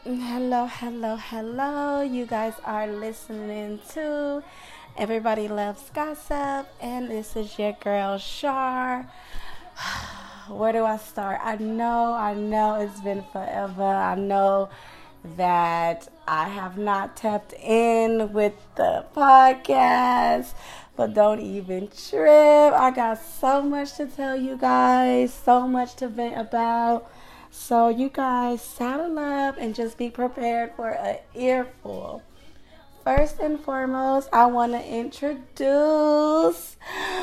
Hello, hello, hello. You guys are listening to Everybody Loves Gossip, and this is your girl, Shar. Where do I start? I know it's been forever. I know that I have not tapped in with the podcast, but don't even trip. I got so much to tell you guys, so much to vent about. So you guys saddle up and just be prepared for an earful. First and foremost, I want to introduce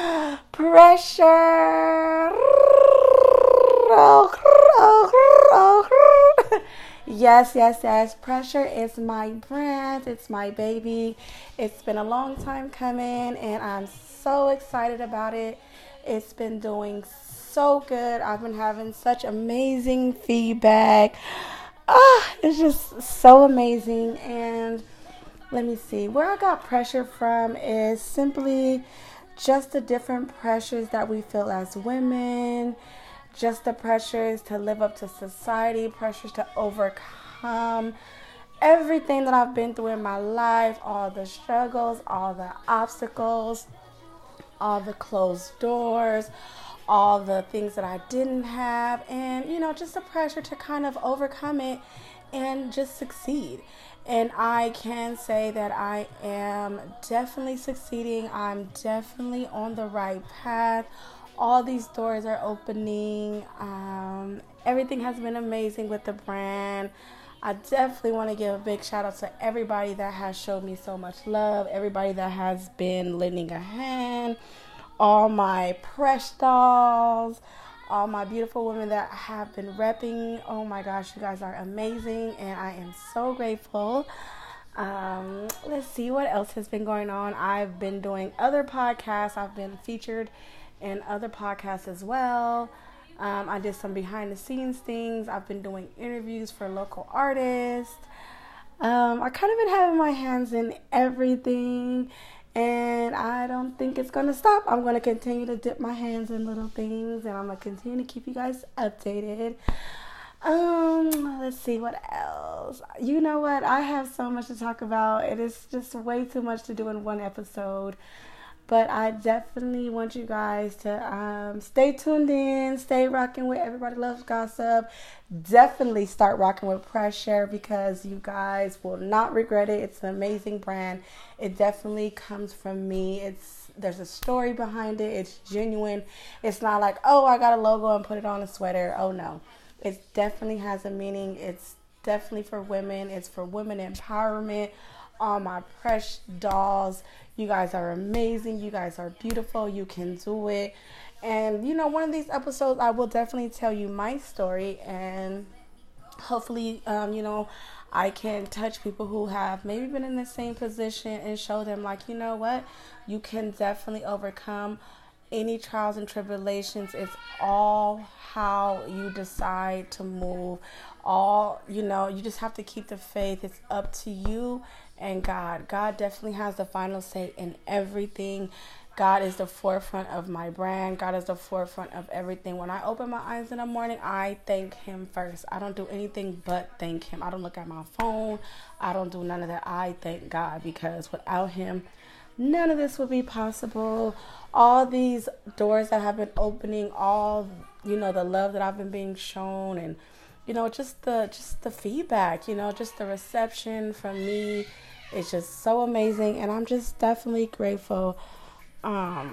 Pressure. Yes, yes, yes. Pressure is my brand. It's my baby. It's been a long time coming, and I'm so excited about it. It's been doing so good. I've been having such amazing feedback. It's just so amazing. And let me see. Where I got pressure from is simply just the different pressures that we feel as women, just the pressures to live up to society, pressures to overcome everything that I've been through in my life, all the struggles, all the obstacles, all the closed doors, all the things that I didn't have, and just the pressure to kind of overcome it and just succeed. And I can say that I am definitely succeeding. I'm definitely on the right path. All these doors are opening. Everything has been amazing with the brand. I definitely want to give a big shout out to everybody that has showed me so much love, everybody that has been lending a hand, all my press dolls, all my beautiful women that have been repping. Oh my gosh, you guys are amazing, and I am so grateful. Let's see what else has been going on. I've been doing other podcasts. I've been featured in other podcasts as well. I did some behind the scenes things. I've been doing interviews for local artists. I kind of been having my hands in everything, and I don't think it's going to stop. I'm going to continue to dip my hands in little things, and I'm going to continue to keep you guys updated. Let's see what else. You know what? I have so much to talk about. It is just way too much to do in one episode. But I definitely want you guys to stay tuned in, stay rocking with Everybody Loves Gossip. Definitely start rocking with Pressure because you guys will not regret it. It's an amazing brand. It definitely comes from me. There's a story behind it. It's genuine. It's not like, oh, I got a logo and put it on a sweater. Oh, no. It definitely has a meaning. It's definitely for women. It's for women empowerment. All my press dolls. You guys are amazing. You guys are beautiful. You can do it. And, one of these episodes, I will definitely tell you my story. And hopefully, I can touch people who have maybe been in the same position and show them, like, you know what? You can definitely overcome any trials and tribulations. It's all how you decide to move. You just have to keep the faith. It's up to you and God. God definitely has the final say in everything. God is the forefront of my brand. God is the forefront of everything. When I open my eyes in the morning, I thank Him first. I don't do anything but thank Him. I don't look at my phone. I don't do none of that. I thank God because without Him, none of this would be possible. All these doors that have been opening, all, the love that I've been being shown, and, just the feedback, just the reception from me. It's just so amazing, and I'm just definitely grateful. I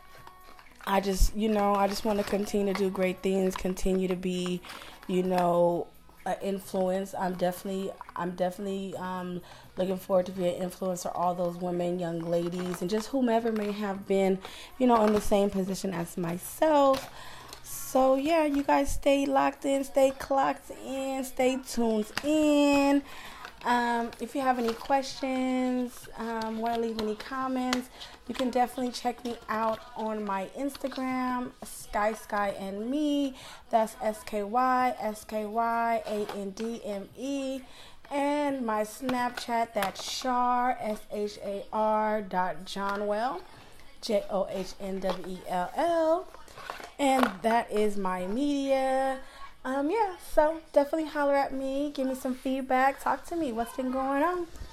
just want to continue to do great things, continue to be, an influence. I'm definitely looking forward to be an influence for all those women, young ladies, and just whomever may have been, in the same position as myself. So yeah, you guys stay locked in, stay clocked in, stay tuned in. If you have any questions, want to leave any comments, you can definitely check me out on my Instagram, Sky and Me. That's SKYSKYANDME. And my Snapchat, that's Shar, SHAR.Johnwell, JOHNWELL. And that is my media. Yeah, so definitely holler at me, give me some feedback, talk to me. What's been going on?